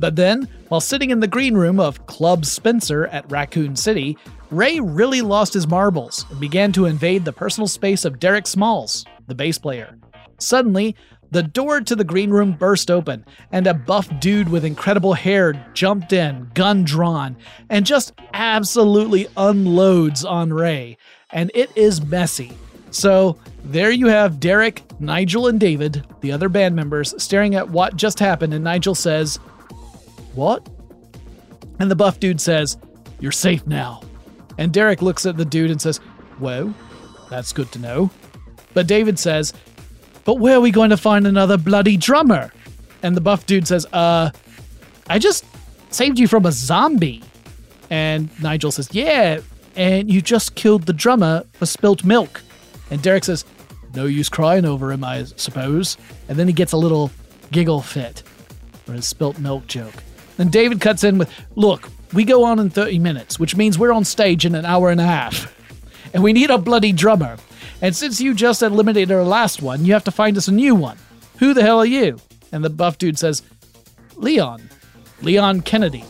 But then, while sitting in the green room of Club Spencer at Raccoon City, Ray really lost his marbles and began to invade the personal space of Derek Smalls, the bass player. Suddenly, the door to the green room burst open, and a buff dude with incredible hair jumped in, gun drawn, and just absolutely unloads on Ray. And it is messy. So, there you have Derek, Nigel, and David, the other band members, staring at what just happened, and Nigel says, "What?" And the buff dude says, "You're safe now." And Derek looks at the dude and says, "Whoa, that's good to know." But David says, "But where are we going to find another bloody drummer?" And the buff dude says, I just saved you from a zombie." And Nigel says, "Yeah, and you just killed the drummer for spilt milk." And Derek says, "No use crying over him, I suppose." And then he gets a little giggle fit for his spilt milk joke. And David cuts in with, "Look, we go on in 30 minutes, which means we're on stage in an hour and a half. And we need a bloody drummer. And since you just eliminated our last one, you have to find us a new one. Who the hell are you?" And the buff dude says, Leon Kennedy."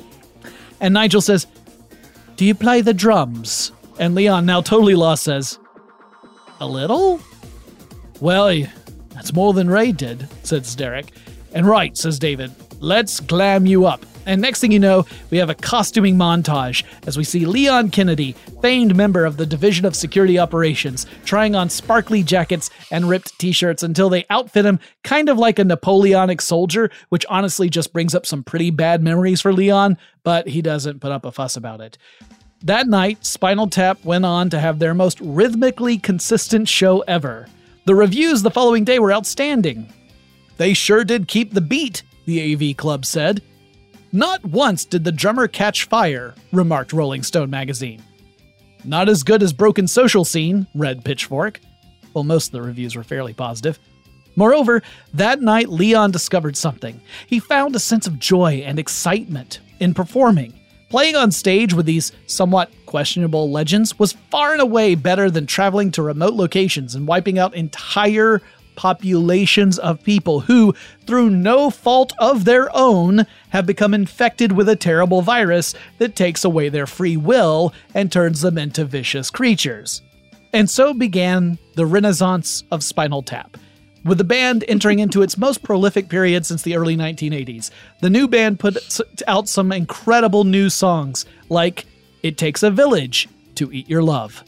And Nigel says, "Do you play the drums?" And Leon, now totally lost, says, "A little?" "Well, that's more than Ray did," says Derek. "And right," says David, "let's glam you up." And next thing you know, we have a costuming montage as we see Leon Kennedy, famed member of the Division of Security Operations, trying on sparkly jackets and ripped t-shirts until they outfit him kind of like a Napoleonic soldier, which honestly just brings up some pretty bad memories for Leon, but he doesn't put up a fuss about it. That night, Spinal Tap went on to have their most rhythmically consistent show ever. The reviews the following day were outstanding. "They sure did keep the beat," the AV Club said. "Not once did the drummer catch fire," remarked Rolling Stone magazine. "Not as good as Broken Social Scene," read Pitchfork. Well, most of the reviews were fairly positive. Moreover, that night Leon discovered something. He found a sense of joy and excitement in performing. Playing on stage with these somewhat questionable legends was far and away better than traveling to remote locations and wiping out entire populations of people who, through no fault of their own, have become infected with a terrible virus that takes away their free will and turns them into vicious creatures. And so began the renaissance of Spinal Tap, with the band entering into its most prolific period since the early 1980s. The new band put out some incredible new songs, like It Takes a Village to Eat Your Love,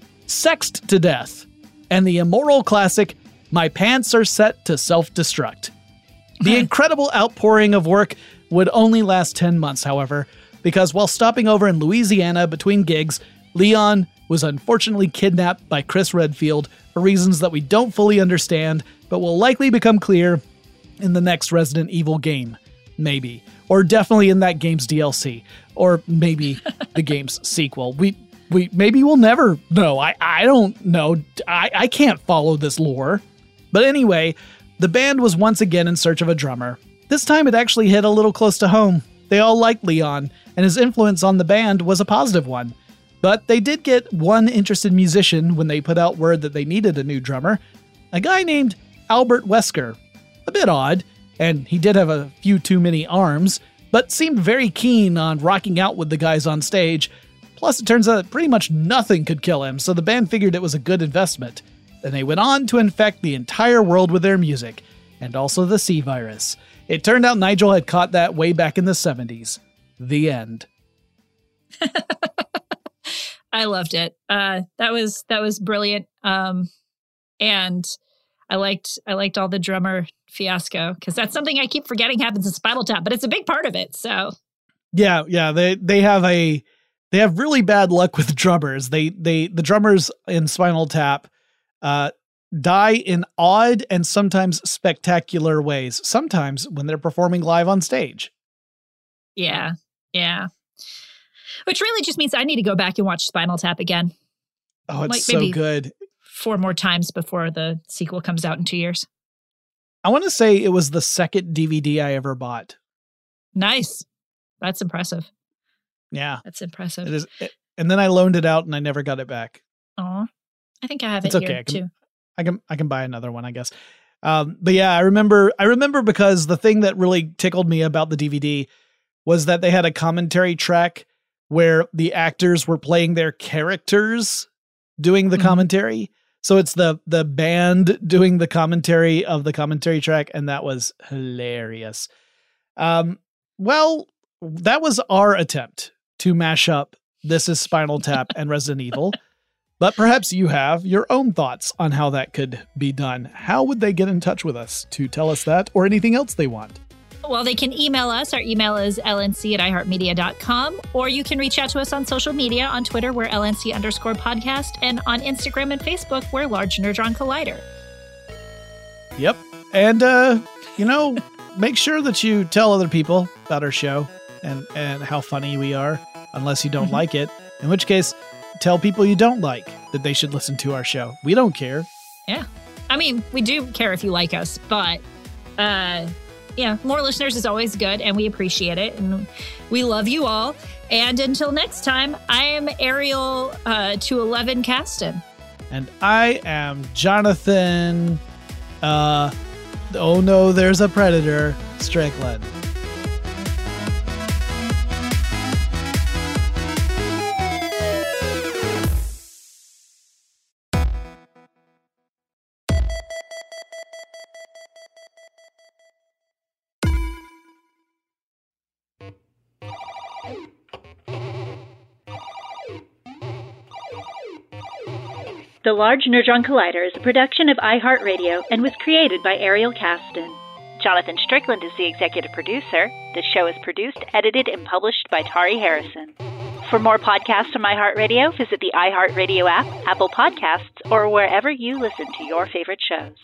Sexed to Death, and the immoral classic My Pants Are Set to Self-Destruct. The incredible outpouring of work would only last 10 months, however, because while stopping over in Louisiana between gigs, Leon was unfortunately kidnapped by Chris Redfield for reasons that we don't fully understand, but will likely become clear in the next Resident Evil game. Maybe. Or definitely in that game's DLC. Or maybe the game's sequel. Maybe we'll never know. I don't know. I can't follow this lore. But anyway, the band was once again in search of a drummer. This time it actually hit a little close to home. They all liked Leon, and his influence on the band was a positive one. But they did get one interested musician when they put out word that they needed a new drummer. A guy named Albert Wesker. A bit odd, and he did have a few too many arms, but seemed very keen on rocking out with the guys on stage. Plus, it turns out that pretty much nothing could kill him, so the band figured it was a good investment. Then they went on to infect the entire world with their music, and also the C virus. It turned out Nigel had caught that way back in the 70s. The end. I loved it. That was brilliant. And I liked all the drummer fiasco, because that's something I keep forgetting happens in Spinal Tap, but it's a big part of it. So yeah, they have really bad luck with drummers. The drummers in Spinal Tap die in odd and sometimes spectacular ways. Sometimes when they're performing live on stage. Yeah. Which really just means I need to go back and watch Spinal Tap again. Oh, it's so good. 4 more times before the sequel comes out in 2 years. I want to say it was the second DVD I ever bought. Nice. That's impressive. Yeah. That's impressive. It is. And then I loaned it out and I never got it back. Aw. I think I have it's it okay. here too. I can buy another one, I guess. But yeah, I remember because the thing that really tickled me about the DVD was that they had a commentary track where the actors were playing their characters doing the commentary. So it's the band doing the commentary of the commentary track, and that was hilarious. Well, that was our attempt to mash up This Is Spinal Tap and Resident Evil. But perhaps you have your own thoughts on how that could be done. How would they get in touch with us to tell us that or anything else they want? Well, they can email us. Our email is lnc@iheartmedia.com, or you can reach out to us on social media. On Twitter, we're LNC_podcast, and on Instagram and Facebook, we're Large Nerdron Collider. Yep. And, make sure that you tell other people about our show and how funny we are, unless you don't like it, in which case, tell people you don't like that they should listen to our show. We don't care. Yeah. I mean, we do care if you like us, but more listeners is always good, and we appreciate it, and we love you all. And until next time, I am Ariel 211 Caston. And I am Jonathan, oh no, there's a predator, Strickland. The Large Nerdron Collider is a production of iHeartRadio and was created by Ariel Caston. Jonathan Strickland is the executive producer. The show is produced, edited, and published by Tari Harrison. For more podcasts from iHeartRadio, visit the iHeartRadio app, Apple Podcasts, or wherever you listen to your favorite shows.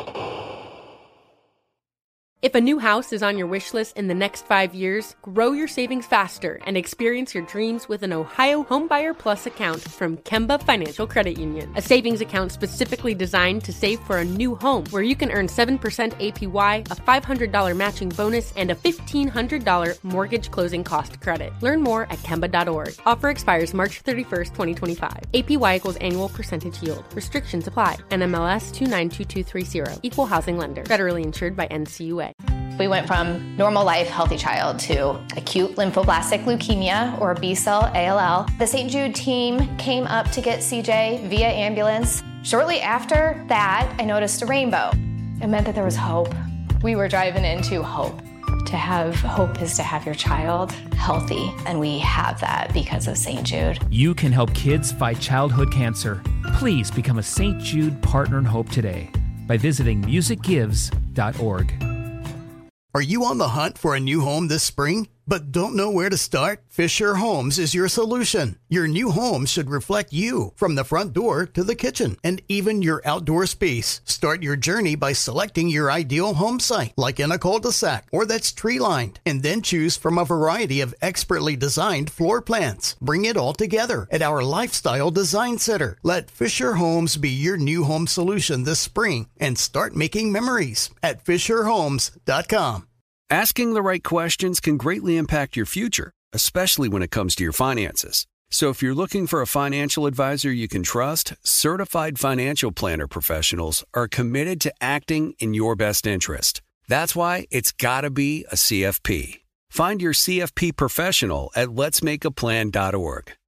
If a new house is on your wish list in the next 5 years, grow your savings faster and experience your dreams with an Ohio Homebuyer Plus account from Kemba Financial Credit Union. A savings account specifically designed to save for a new home, where you can earn 7% APY, a $500 matching bonus, and a $1,500 mortgage closing cost credit. Learn more at Kemba.org. Offer expires March 31st, 2025. APY equals annual percentage yield. Restrictions apply. NMLS 292230. Equal housing lender. Federally insured by NCUA. We went from normal life, healthy child to acute lymphoblastic leukemia, or B-cell ALL. The St. Jude team came up to get CJ via ambulance. Shortly after that, I noticed a rainbow. It meant that there was hope. We were driving into hope. To have hope is to have your child healthy, and we have that because of St. Jude. You can help kids fight childhood cancer. Please become a St. Jude Partner in Hope today by visiting musicgives.org. Are you on the hunt for a new home this spring, but don't know where to start? Fisher Homes is your solution. Your new home should reflect you, from the front door to the kitchen, and even your outdoor space. Start your journey by selecting your ideal home site, like in a cul-de-sac or that's tree-lined, and then choose from a variety of expertly designed floor plans. Bring it all together at our Lifestyle Design Center. Let Fisher Homes be your new home solution this spring, and start making memories at FisherHomes.com. Asking the right questions can greatly impact your future, especially when it comes to your finances. So if you're looking for a financial advisor you can trust, certified financial planner professionals are committed to acting in your best interest. That's why it's got to be a CFP. Find your CFP professional at letsmakeaplan.org.